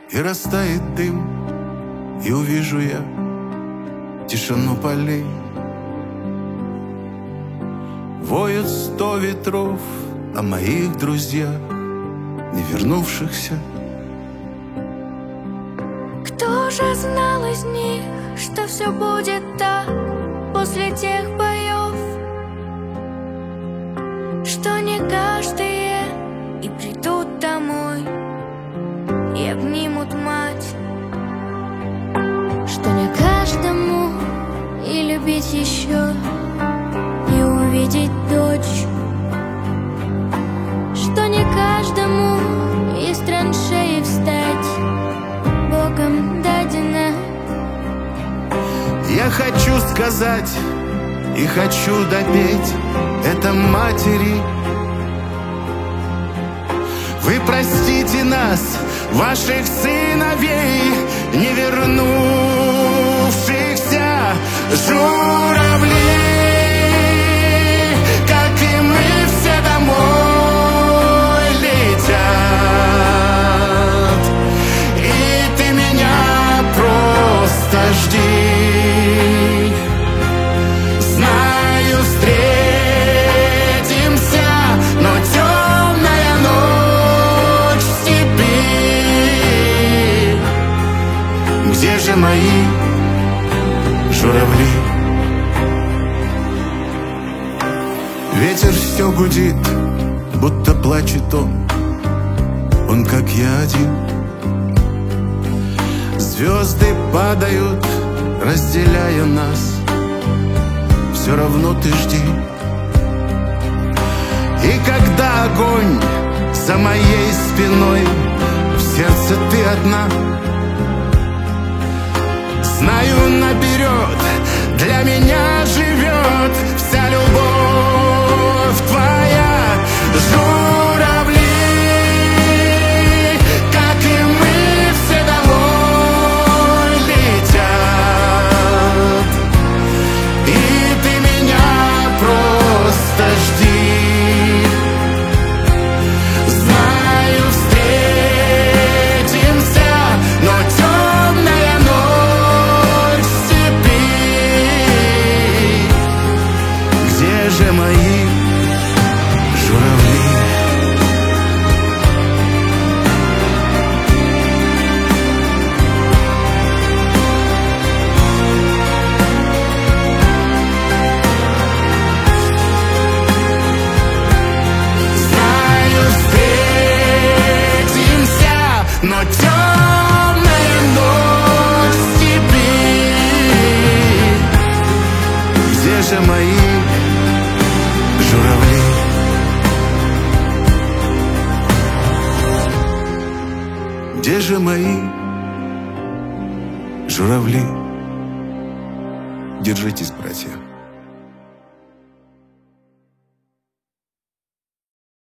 И растает дым, и увижу я тишину полей. Воют 100 ветров о моих друзьях, не вернувшихся. Кто же знал из них, что все будет так после тех боев, что не каждые и придут домой и обнимут мать, что не каждому и любить еще, и увидеть дочь, что не каждому из траншеи встать Богом дадено. Я хочу сказать и хочу допеть это матери. Вы простите нас, ваших сыновей, не вернувшихся журавлей, как и мы все домой летят. И ты меня просто жди. Знаю, встретимся, но темная ночь в степи. Где же мои журавли? Ветер все гудит, будто плачет он как я один. Звезды падают, разделяя нас, все равно ты жди. И когда огонь за моей спиной, в сердце ты одна. Знаю наперед, для меня живет вся любовь твоя. Журавли, как и мы, все домой летят. И ты меня просто жди. Знаю, встретимся, но темная ночь в степи. Где же мои журавли? Знаю, встретимся, но темная ночь в степи. Где же мои журавли? Где же мои журавли? Держитесь, братья.